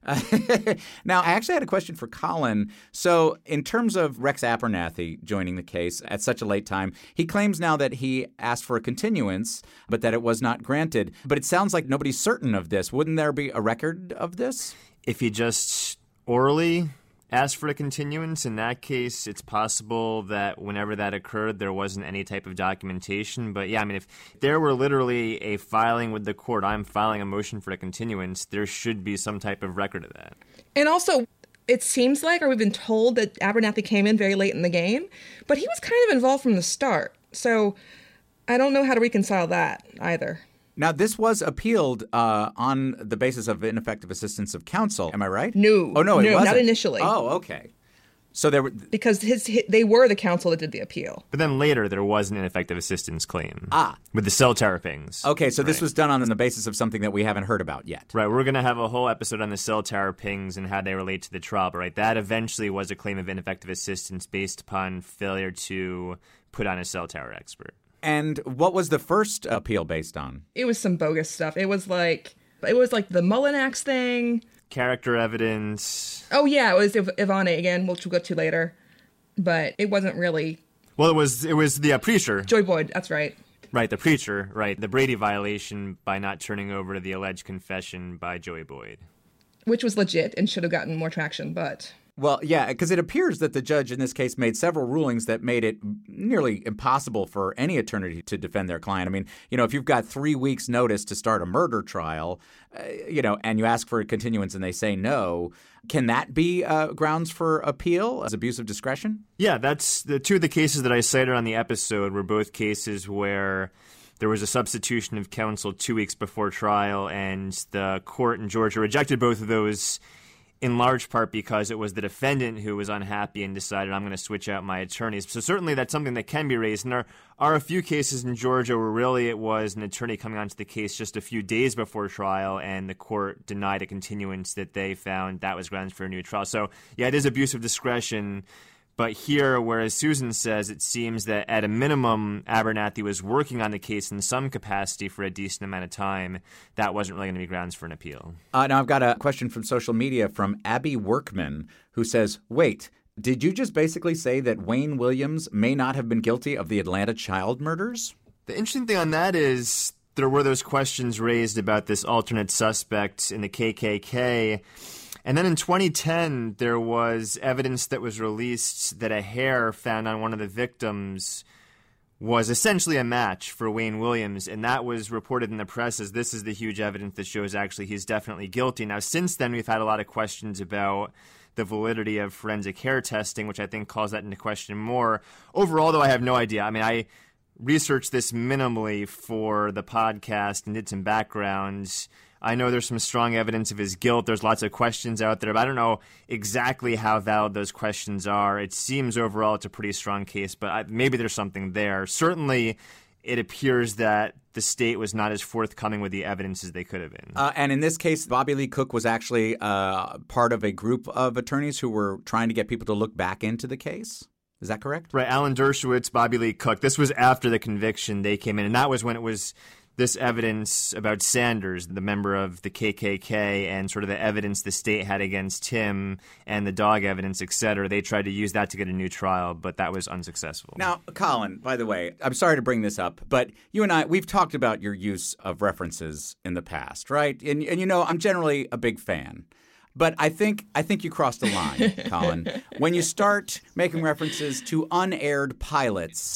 Uh, now, I actually had a question for Colin. So in terms of Rex Abernathy joining the case at such a late time, he claims now that he asked for a continuance, but that it was not granted. But it sounds like nobody's certain of this. Wouldn't there be a record of this? If he just orally asked for a continuance, in that case, it's possible that whenever that occurred, there wasn't any type of documentation. But yeah, I mean, if there were literally a filing with the court, I'm filing a motion for a continuance, there should be some type of record of that. And also, it seems like, or we've been told, that Abernathy came in very late in the game, but he was kind of involved from the start. So I don't know how to reconcile that either. Now, this was appealed uh, on the basis of ineffective assistance of counsel. Am I right? No. Oh, no, it no, wasn't. not initially. Oh, okay. So there were... Because his, his they were the counsel that did the appeal. But then later, there was an ineffective assistance claim. Ah. With the cell tower pings. Okay, so this right. was done on the basis of something that we haven't heard about yet. Right, we're going to have a whole episode on the cell tower pings and how they relate to the trial. But right, that eventually was a claim of ineffective assistance based upon failure to put on a cell tower expert. And what was the first appeal based on? It was some bogus stuff. It was like it was like the Mullinax thing. Character evidence. Oh yeah, it was Iv- Ivane again, which we'll go to later. But it wasn't really. Well, it was it was the uh, preacher. Joy Boyd, that's right. Right, the preacher. Right, the Brady violation by not turning over the alleged confession by Joey Boyd, which was legit and should have gotten more traction, but. Well, yeah, because it appears that the judge in this case made several rulings that made it nearly impossible for any attorney to defend their client. I mean, you know, if you've got three weeks' notice to start a murder trial, uh, you know, and you ask for a continuance and they say no, can that be uh, grounds for appeal as abuse of discretion? Yeah, that's the two of the cases that I cited on the episode were both cases where there was a substitution of counsel two weeks before trial, and the court in Georgia rejected both of those in large part because it was the defendant who was unhappy and decided, I'm going to switch out my attorneys. So certainly that's something that can be raised. And there are a few cases in Georgia where really it was an attorney coming onto the case just a few days before trial, and the court denied a continuance that they found that was grounds for a new trial. So yeah, it is abuse of discretion. But here, whereas Susan says it seems that at a minimum, Abernathy was working on the case in some capacity for a decent amount of time, that wasn't really going to be grounds for an appeal. Uh, now, I've got a question from social media from Abby Workman, who says, wait, did you just basically say that Wayne Williams may not have been guilty of the Atlanta child murders? The interesting thing on that is there were those questions raised about this alternate suspect in the K K K. And then in twenty ten, there was evidence that was released that a hair found on one of the victims was essentially a match for Wayne Williams, and that was reported in the press as this is the huge evidence that shows actually he's definitely guilty. Now, since then, we've had a lot of questions about the validity of forensic hair testing, which I think calls that into question more. Overall, though, I have no idea. I mean, I researched this minimally for the podcast and did some backgrounds. I know there's some strong evidence of his guilt. There's lots of questions out there, but I don't know exactly how valid those questions are. It seems overall it's a pretty strong case, but I, maybe there's something there. Certainly, it appears that the state was not as forthcoming with the evidence as they could have been. Uh, and in this case, Bobby Lee Cook was actually uh, part of a group of attorneys who were trying to get people to look back into the case. Is that correct? Right. Alan Dershowitz, Bobby Lee Cook. This was after the conviction. They came in, and that was when it was this evidence about Sanders, the member of the K K K, and sort of the evidence the state had against him and the dog evidence, et cetera. They tried to use that to get a new trial, but that was unsuccessful. Now, Colin, by the way, I'm sorry to bring this up, but you and I, we've talked about your use of references in the past, right? And, and you know, I'm generally a big fan. But I think I think you crossed a line, Colin. When you start making references to unaired pilots,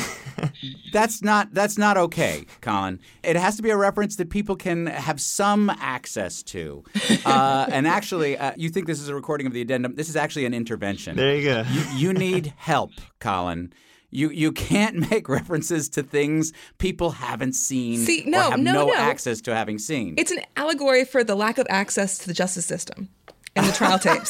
that's not that's not okay, Colin. It has to be a reference that people can have some access to. Uh, and actually, uh, you think this is a recording of the addendum. This is actually an intervention. There you go. You, you need help, Colin. You you can't make references to things people haven't seen See, no, or have no, no, no. access to having seen. It's an allegory for the lack of access to the justice system in the trial tapes.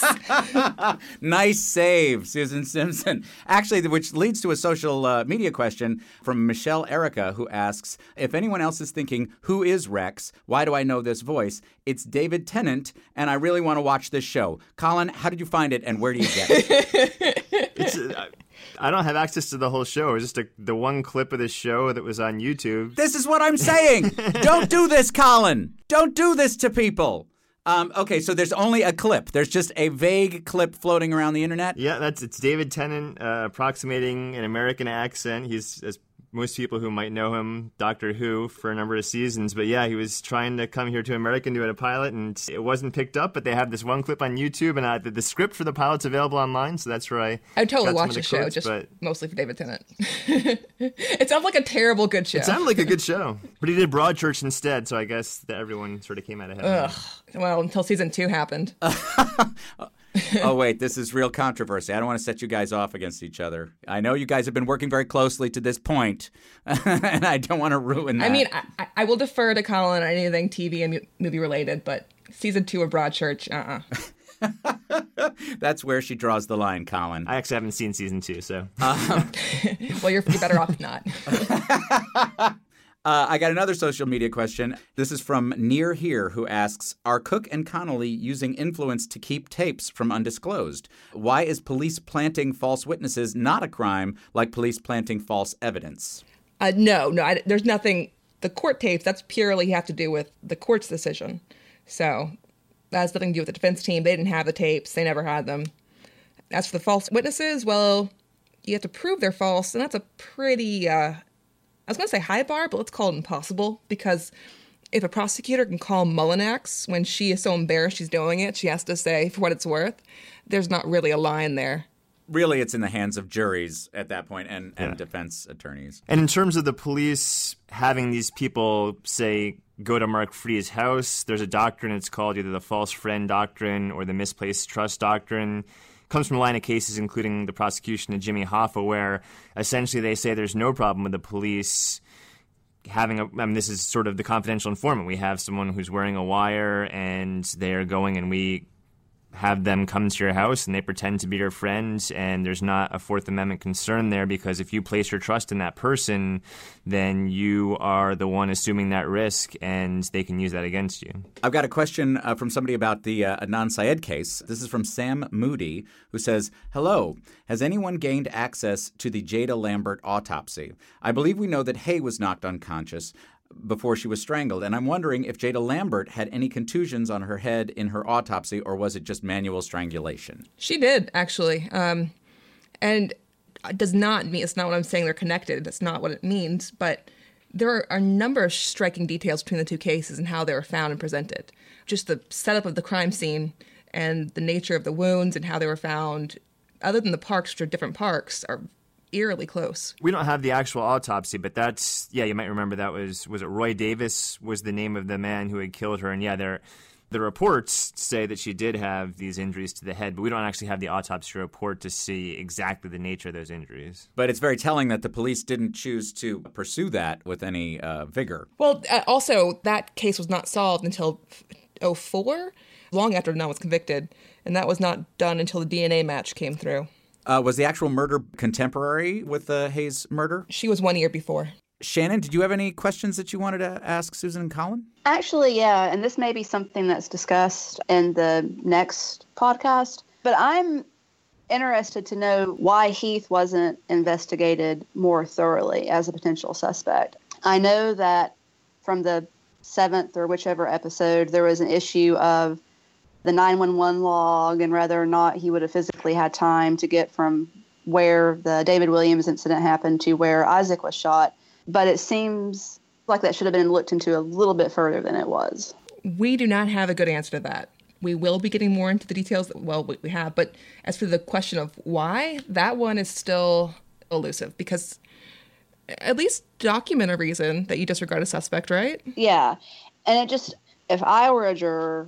Nice save, Susan Simpson. Actually, which leads to a social uh, media question from Michelle Erica, who asks, if anyone else is thinking, who is Rex? Why do I know this voice? It's David Tennant, and I really want to watch this show. Colin, how did you find it, and where do you get it? It's, uh, I don't have access to the whole show. It was just a, the one clip of the show that was on YouTube. This is what I'm saying. Don't do this, Colin. Don't do this to people. Um, okay, so there's only a clip. There's just a vague clip floating around the internet. Yeah, that's it's David Tennant uh, approximating an American accent. He's, as most people who might know him, Doctor Who for a number of seasons. But yeah, he was trying to come here to America and do a pilot, and it wasn't picked up. But they have this one clip on YouTube, and uh, the, the script for the pilot's available online, so that's where I I would totally got some watch of the, the show, quotes, just but mostly for David Tennant. It sounds like a terrible good show. it sounded like a good show. But he did Broadchurch instead, so I guess that everyone sort of came out ahead. Ugh. Well, until season two happened. Oh, wait, this is real controversy. I don't want to set you guys off against each other. I know you guys have been working very closely to this point, and I don't want to ruin that. I mean, I, I will defer to Colin on anything T V and mu- movie related, but season two of Broadchurch, uh-uh. That's where she draws the line, Colin. I actually haven't seen season two, so. Um, Well, you're, you're better off not. Uh, I got another social media question. This is from Near Here, who asks, are Cook and Connolly using influence to keep tapes from undisclosed? Why is police planting false witnesses not a crime like police planting false evidence? Uh, no, no, I, there's nothing. The court tapes, that's purely have to do with the court's decision. So that has nothing to do with the defense team. They didn't have the tapes. They never had them. As for the false witnesses, well, you have to prove they're false, and that's a pretty... Uh, I was going to say high bar, but let's call it impossible, because if a prosecutor can call Mullinax when she is so embarrassed she's doing it, she has to say, for what it's worth, there's not really a line there. Really, it's in the hands of juries at that point and, and Yeah. defense attorneys. And in terms of the police having these people, say, go to Mark Free's house, there's a doctrine, it's called either the false friend doctrine or the misplaced trust doctrine. Comes from a line of cases, including the prosecution of Jimmy Hoffa, where essentially they say there's no problem with the police having a, I mean, this is sort of the confidential informant. We have someone who's wearing a wire, and they are going, and we have them come to your house, and they pretend to be your friend, and there's not a Fourth Amendment concern there, because if you place your trust in that person, then you are the one assuming that risk, and they can use that against you. I've got a question uh, from somebody about the uh, Adnan Syed case. This is from Sam Moody, who says, hello, has anyone gained access to the Jada Lambert autopsy? I believe we know that Hay was knocked unconscious before she was strangled, and I'm wondering if Jada Lambert had any contusions on her head in her autopsy, or was it just manual strangulation? She did, actually. Um, and it does not mean, it's not what I'm saying they're connected. That's not what it means. But there are a number of striking details between the two cases and how they were found and presented. Just the setup of the crime scene and the nature of the wounds and how they were found, other than the parks, which are different parks, are eerily close. We don't have the actual autopsy, but that's, yeah, you might remember that was, was it Roy Davis was the name of the man who had killed her. And yeah, there, the reports say that she did have these injuries to the head, but we don't actually have the autopsy report to see exactly the nature of those injuries. But it's very telling that the police didn't choose to pursue that with any uh, vigor. Well, uh, also, that case was not solved until oh four, long after Adnan was convicted, and that was not done until the D N A match came through. Uh, was the actual murder contemporary with the Hayes murder? She was one year before. Shannon, did you have any questions that you wanted to ask Susan and Colin? Actually, yeah, and this may be something that's discussed in the next podcast, but I'm interested to know why Heath wasn't investigated more thoroughly as a potential suspect. I know that from the seventh or whichever episode, there was an issue of the nine one one log and whether or not he would have physically had time to get from where the David Williams incident happened to where Isaac was shot. But it seems like that should have been looked into a little bit further than it was. We do not have a good answer to that. We will be getting more into the details, well, we have. But as for the question of why, that one is still elusive, because at least document a reason that you disregard a suspect, right? Yeah. And it just, if I were a juror,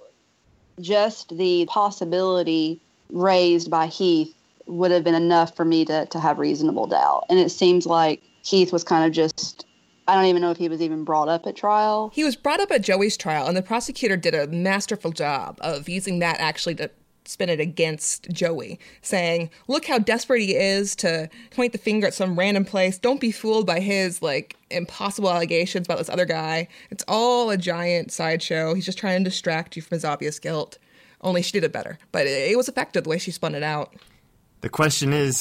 just the possibility raised by Heath would have been enough for me to, to have reasonable doubt. And it seems like Heath was kind of just, I don't even know if he was even brought up at trial. He was brought up at Joey's trial, and the prosecutor did a masterful job of using that actually to spin it against Joey, saying, look how desperate he is to point the finger at some random place. Don't be fooled by his, like, impossible allegations about this other guy. It's all a giant sideshow. He's just trying to distract you from his obvious guilt. Only she did it better. But it, it was effective the way she spun it out. The question is,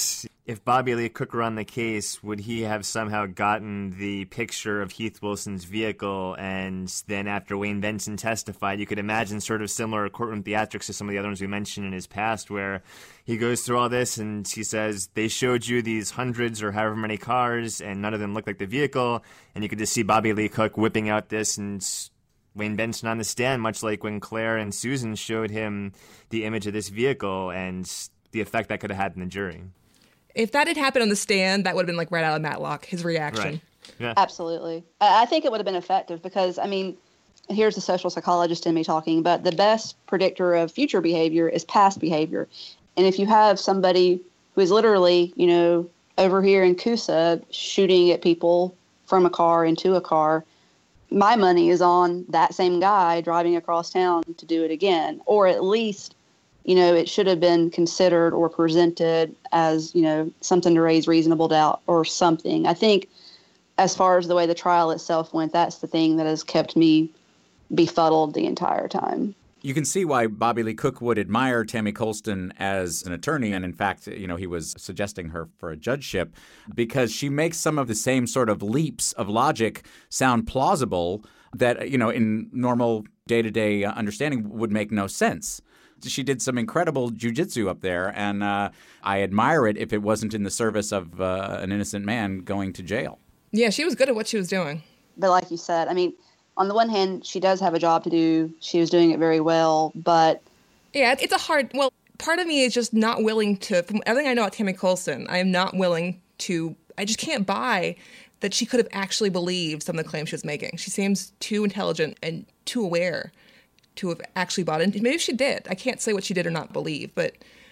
if Bobby Lee Cook were on the case, would he have somehow gotten the picture of Heath Wilson's vehicle? And then after Wayne Benson testified, you could imagine sort of similar courtroom theatrics to some of the other ones we mentioned in his past, where he goes through all this and he says, they showed you these hundreds or however many cars and none of them looked like the vehicle. And you could just see Bobby Lee Cook whipping out this and Wayne Benson on the stand, much like when Claire and Susan showed him the image of this vehicle and the effect that could have had in the jury. If that had happened on the stand, that would have been like right out of Matlock, his reaction. Right. Yeah. Absolutely. I I think it would have been effective because, I mean, here's the social psychologist in me talking, but the best predictor of future behavior is past behavior. And if you have somebody who is literally, you know, over here in Coosa shooting at people from a car into a car, my money is on that same guy driving across town to do it again, or at least, you know, it should have been considered or presented as, you know, something to raise reasonable doubt or something. I think as far as the way the trial itself went, that's the thing that has kept me befuddled the entire time. You can see why Bobby Lee Cook would admire Tammy Colston as an attorney. And in fact, you know, he was suggesting her for a judgeship because she makes some of the same sort of leaps of logic sound plausible that, you know, in normal day-to-day understanding would make no sense. She did some incredible jujitsu up there, and uh, I admire it if it wasn't in the service of uh, an innocent man going to jail. Yeah, she was good at what she was doing. But like you said, I mean, on the one hand, she does have a job to do. She was doing it very well, but... Yeah, it's a hard... Well, part of me is just not willing to... From everything I know about Tammy Colston, I am not willing to... I just can't buy that she could have actually believed some of the claims she was making. She seems too intelligent and too aware to have actually bought into. Maybe she did. I can't say what she did or not believe, but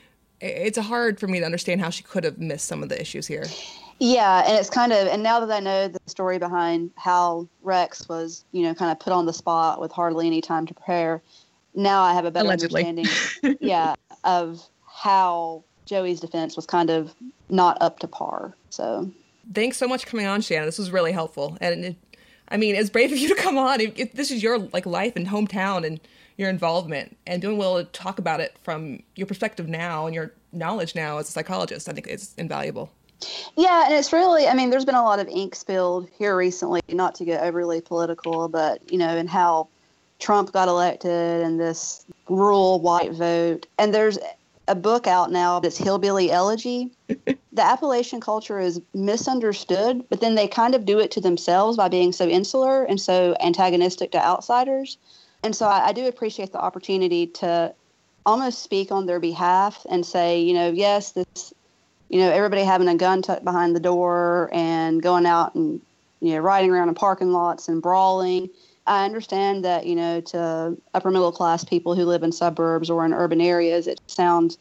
it's hard for me to understand how she could have missed some of the issues here. Yeah, and it's kind of, and now that I know the story behind how Rex was, you know, kind of put on the spot with hardly any time to prepare, now I have a better Allegedly. understanding, yeah, of how Joey's defense was kind of not up to par. So thanks so much for coming on, Shannon. This was really helpful. And it, I mean, it's brave of you to come on. If, if this is your like life and hometown and your involvement, and doing well to talk about it from your perspective now and your knowledge now as a psychologist, I think it's invaluable. Yeah, and it's really, I mean, there's been a lot of ink spilled here recently, not to get overly political, but, you know, and how Trump got elected and this rural white vote. And there's a book out now that's Hillbilly Elegy. The Appalachian culture is misunderstood, but then they kind of do it to themselves by being so insular and so antagonistic to outsiders. And so I, I do appreciate the opportunity to almost speak on their behalf and say, you know, yes, this, you know, everybody having a gun tucked behind the door and going out and, you know, riding around in parking lots and brawling. I understand that, you know, to upper middle class people who live in suburbs or in urban areas, it sounds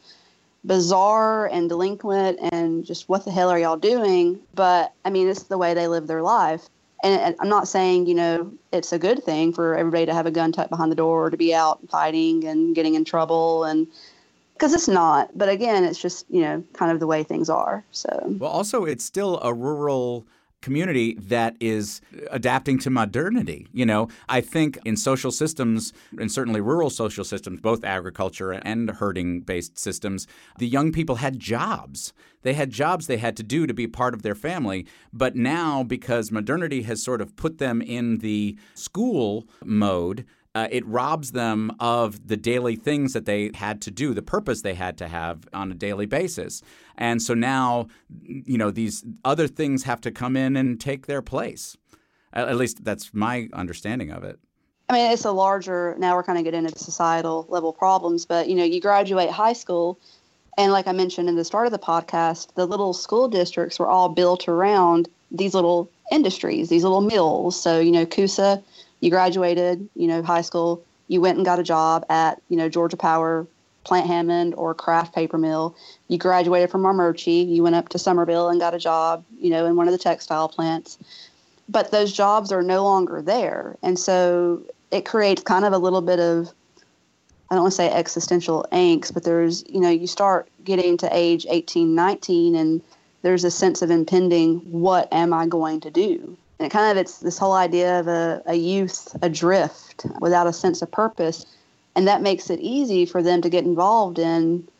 bizarre and delinquent and just what the hell are y'all doing? But I mean, it's the way they live their life. And I'm not saying, you know, it's a good thing for everybody to have a gun tucked behind the door or to be out fighting and getting in trouble, and because it's not. But again, it's just, you know, kind of the way things are. So, well, also, it's still a rural community that is adapting to modernity. You know, I think in social systems, and certainly rural social systems, both agriculture and herding-based systems, the young people had jobs. They had jobs they had to do to be part of their family. But now, because modernity has sort of put them in the school mode, Uh, it robs them of the daily things that they had to do, the purpose they had to have on a daily basis. And so now, you know, these other things have to come in and take their place. At, at least that's my understanding of it. I mean, it's a larger, now we're kind of getting into societal level problems, but, you know, you graduate high school, and like I mentioned in the start of the podcast, the little school districts were all built around these little industries, these little mills. So, you know, Coosa, you graduated, you know, high school, you went and got a job at, you know, Georgia Power, Plant Hammond, or Kraft Paper Mill. You graduated from Armurchie, you went up to Somerville and got a job, you know, in one of the textile plants. But those jobs are no longer there. And so it creates kind of a little bit of, I don't want to say existential angst, but there's, you know, you start getting to age eighteen, nineteen, and there's a sense of impending, what am I going to do? And it kind of, it's this whole idea of a, a youth adrift without a sense of purpose. And that makes it easy for them to get involved in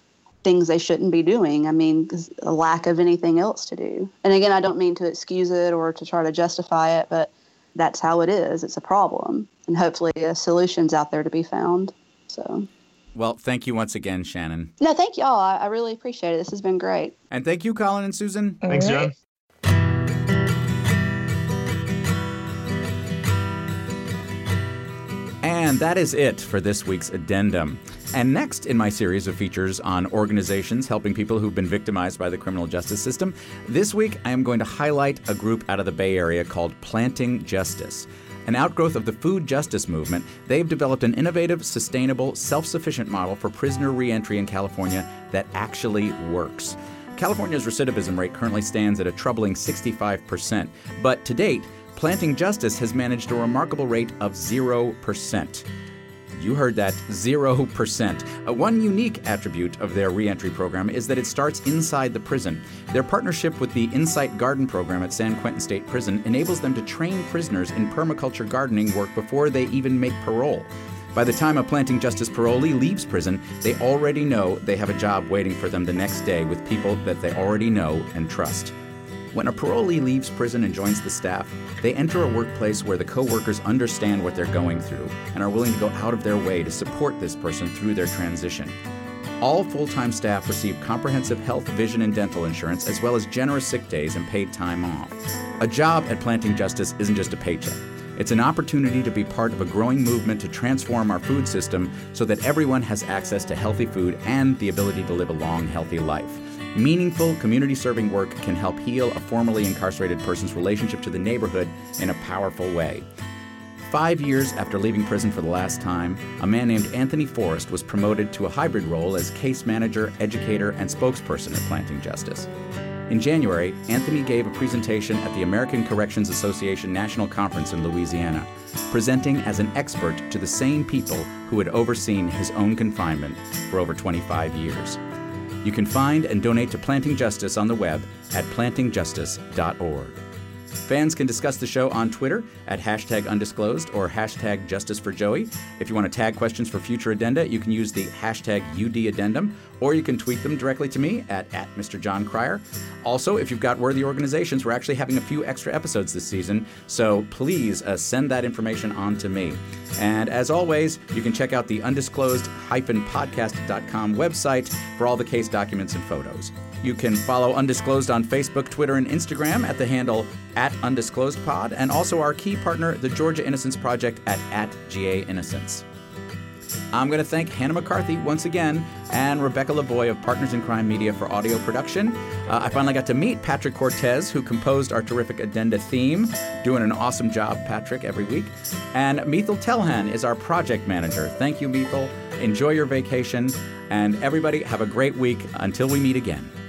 things they shouldn't be doing. I mean, 'cause a lack of anything else to do. And again, I don't mean to excuse it or to try to justify it, but that's how it is. It's a problem. And hopefully a solution's out there to be found. So. Well, thank you once again, Shannon. No, thank y'all. I, I really appreciate it. This has been great. And thank you, Colin and Susan. All Thanks, right. John. And that is it for this week's addendum. And next in my series of features on organizations helping people who've been victimized by the criminal justice system, this week I am going to highlight a group out of the Bay Area called Planting Justice. An outgrowth of the food justice movement, they've developed an innovative, sustainable, self-sufficient model for prisoner reentry in California that actually works. California's recidivism rate currently stands at a troubling sixty-five percent, but to date, Planting Justice has managed a remarkable rate of zero percent. You heard that, zero percent. Uh, one unique attribute of their reentry program is that it starts inside the prison. Their partnership with the Insight Garden program at San Quentin State Prison enables them to train prisoners in permaculture gardening work before they even make parole. By the time a Planting Justice parolee leaves prison, they already know they have a job waiting for them the next day with people that they already know and trust. When a parolee leaves prison and joins the staff, they enter a workplace where the co-workers understand what they're going through and are willing to go out of their way to support this person through their transition. All full-time staff receive comprehensive health, vision, and dental insurance, as well as generous sick days and paid time off. A job at Planting Justice isn't just a paycheck. It's an opportunity to be part of a growing movement to transform our food system so that everyone has access to healthy food and the ability to live a long, healthy life. Meaningful, community-serving work can help heal a formerly incarcerated person's relationship to the neighborhood in a powerful way. Five years after leaving prison for the last time, a man named Anthony Forrest was promoted to a hybrid role as case manager, educator, and spokesperson at Planting Justice. In January, Anthony gave a presentation at the American Corrections Association National Conference in Louisiana, presenting as an expert to the same people who had overseen his own confinement for over twenty-five years. You can find and donate to Planting Justice on the web at planting justice dot org. Fans can discuss the show on Twitter at hashtag undisclosed or hashtag justice for Joey. If you want to tag questions for future addenda, you can use the hashtag U D addendum, or you can tweet them directly to me at, at Mister John Cryer. Also, if you've got worthy organizations, we're actually having a few extra episodes this season, so please uh, send that information on to me. And as always, you can check out the undisclosed dash podcast dot com website for all the case documents and photos. You can follow Undisclosed on Facebook, Twitter, and Instagram at the handle at undisclosedpod, and also our key partner, the Georgia Innocence Project at, at G A Innocence. I'm going to thank Hannah McCarthy once again and Rebecca Lavoie of Partners in Crime Media for audio production. Uh, I finally got to meet Patrick Cortez, who composed our terrific Addenda theme. Doing an awesome job, Patrick, every week. And Mithil Telhan is our project manager. Thank you, Mithil. Enjoy your vacation. And everybody, have a great week until we meet again.